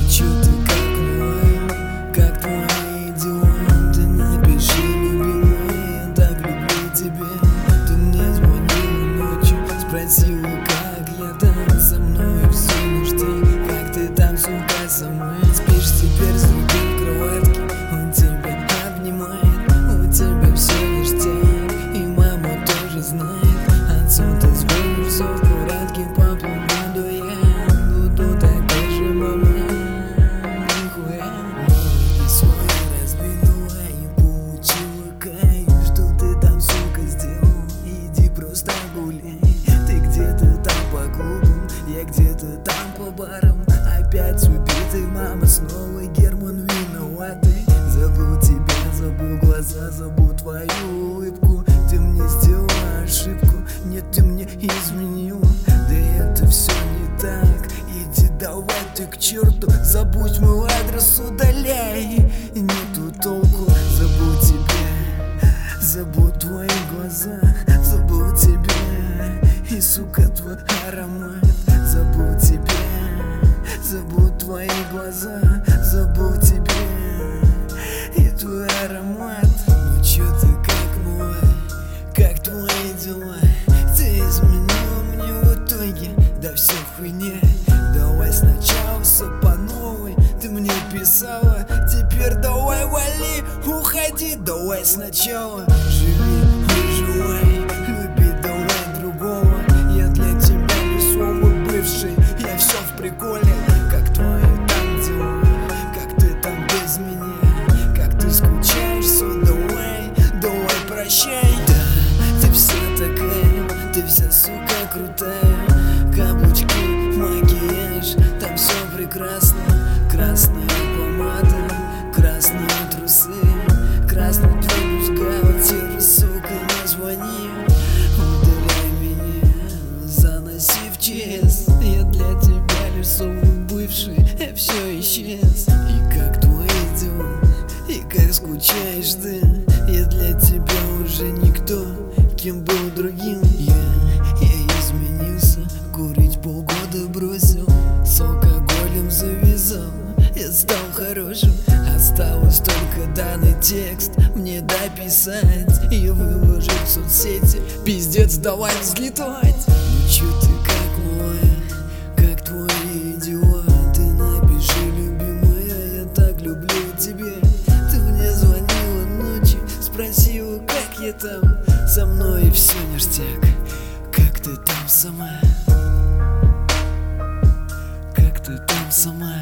чё ты как мой, как твои дела? Ты напиши, любимая, я так люблю тебя. Ты мне звонила ночью, спросила, как я там. Со мной все ништяк, как ты там, сука, со мной? Спишь теперь с другим в кроватке, он тебя обнимает, у тебя все ништяк, и мама тоже знает. Отцу ты звонишь, все в порядке, папу буду я, буду такой же, мама, нихуя. Ты свой разбила и получила кайф, что ты там, сука, сделал? Иди просто гуляй. Ты где-то там по клубам, я где-то там по барам. Опять убитый, мама, снова Герман виноватый. Забыл тебя, забыл глаза, забыл твою улыбку. Ты мне сделала ошибку, нет, ты мне изменила. Да это все не так, иди давай ты к черту. Забудь мой адрес, удаляй, нету толку. Забыл тебя, забыл твои глаза, забыл тебя и, сука, твой аромат. Забыл тебя, забыл твои глаза, забыл тебя и твой аромат. Ну чё ты как мой, как твои дела? Ты изменила мне в итоге, да все хуйня. Давай сначала все по новой, ты мне писала. Теперь давай вали, уходи, давай сначала. Живи, выживай, люби давай другого. Я для тебя не слово бывший, я все в приколе. Как твои там дела, как ты там без меня, как ты скучаешь, все давай, давай прощай. Да, ты вся такая, ты вся, сука, крутая. Каблучки, макияж, там все прекрасно. Красная помада, красные трусы, красный плюс гаутир, сука, не звони. Удаляй меня, заноси в ЧС. Я для тебя лишь совый бывший, я все исчез. И как твои дела, и как скучаешь ты? Я для тебя уже никто, кем был другим. Я изменился, курить полгода бросил, с алкоголем завязал, я стал хорошим. Осталось только данный текст мне дописать и выложить в соцсети. Пиздец, давай взлетать. Ну чё ты как мой, как твои дела? Ты напиши, любимая, я так люблю тебя. Ты мне звонила ночью, спросила, как я там. Со мной все ништяк, как ты там сама, как ты там сама.